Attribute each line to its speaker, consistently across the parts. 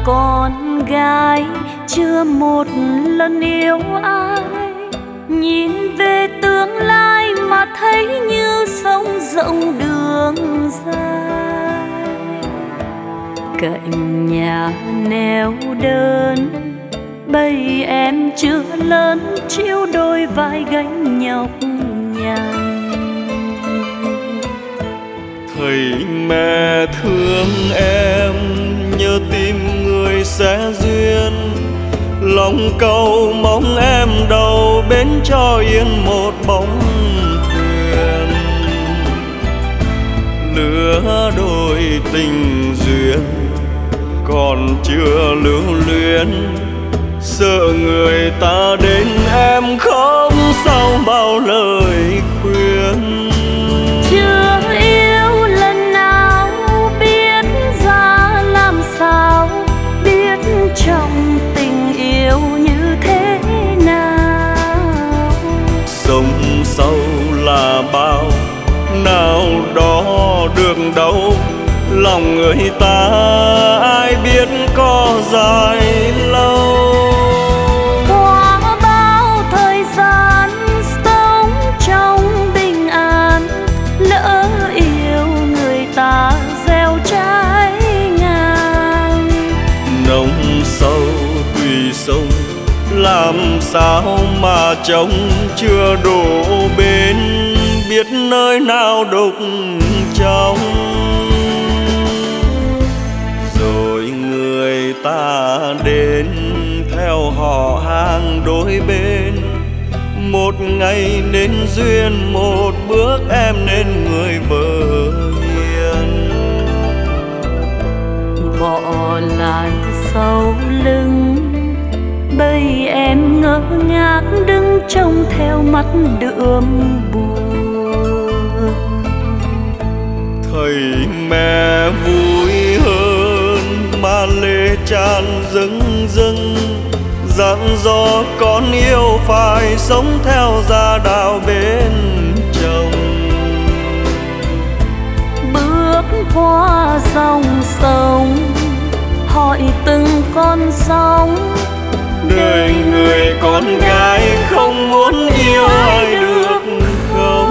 Speaker 1: con gái chưa một lần yêu ai, nhìn về tương lai mà thấy như sông rộng đường dài. Cạnh nhà neo đơn bầy em chưa lớn chịu đôi vai gánh nhọc nhằn.
Speaker 2: Thầy mẹ thương em nhớ tìm người sẽ duyên, lòng cầu mong em đầu bến cho yên một bóng thuyền. Lứa đôi tình duyên còn chưa lưu luyến, sợ người ta đến em không sau bao lời khuyên.
Speaker 1: Chưa yêu lần nào biết ra làm sao, biết trong tình yêu như thế nào.
Speaker 2: Sông sâu là bao, nào đó được đâu, lòng người ta ai biết có dài lâu.
Speaker 1: Qua bao thời gian sống trong bình an, lỡ yêu người ta gieo trái ngang.
Speaker 2: Nông sâu tùy sông, làm sao mà trông chưa đổ bên, biết nơi nào đục trong. Rồi người ta đến theo họ hàng đôi bên, một ngày nên duyên, một bước em nên người vợ hiền.
Speaker 1: Bỏ lại sau lưng bầy em ngơ ngác đứng trông theo mắt đượm buồn.
Speaker 2: Thầy mẹ vui hơn mà lệ tràn rưng rưng, dặn dò con yêu phải sống theo gia đạo bên chồng.
Speaker 1: Bước qua dòng sông hỏi từng con sóng,
Speaker 2: đời người con gái không muốn yêu ai được không?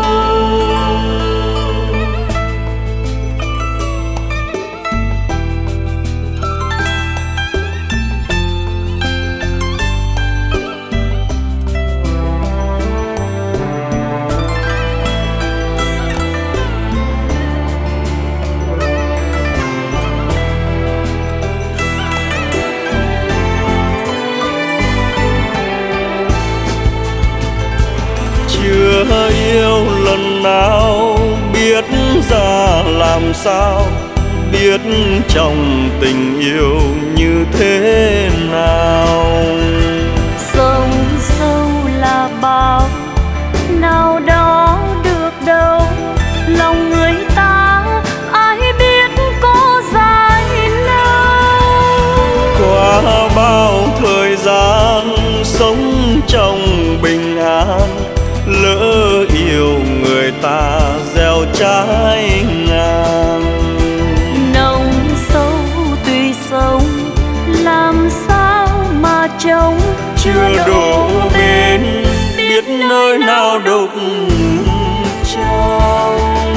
Speaker 2: Chưa yêu lần nào biết ra làm sao, biết trong tình yêu như thế nào.
Speaker 1: Sông sâu là bao, nào đó được đâu, lòng người ta ai biết có dài lâu.
Speaker 2: Qua bao thời gian sống trong bình an, lỡ yêu người ta gieo trái ngang.
Speaker 1: Nông sâu tùy sông, làm sao mà trông chưa đổ bên, biết nơi nào đục trong.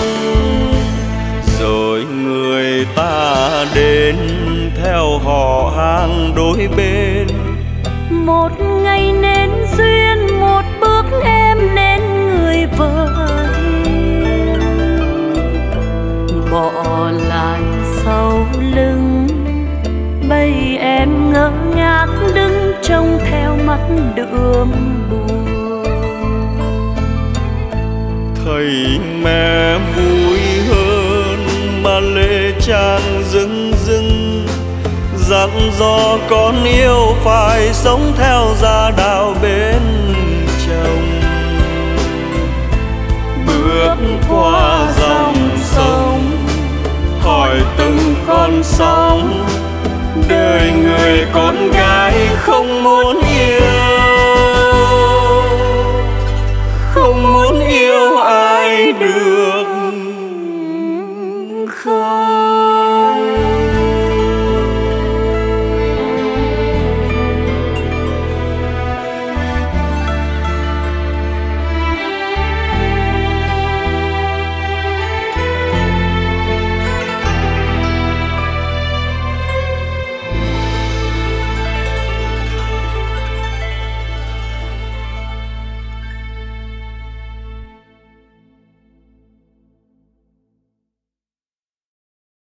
Speaker 2: Rồi người ta đến theo họ hàng đôi bên,
Speaker 1: một ngày nên duyên, một bước em nên người vợ hiền. Bỏ lại sau lưng bầy em ngơ ngác đứng trông theo mắt đượm buồn.
Speaker 2: thầy mẹ vui hơn mà lệ tràn rưng rưng, dặn dò con yêu phải sống theo gia đạo bên chồng. Bước qua dòng sông hỏi từng con sóng, đời người con gái không muốn yêu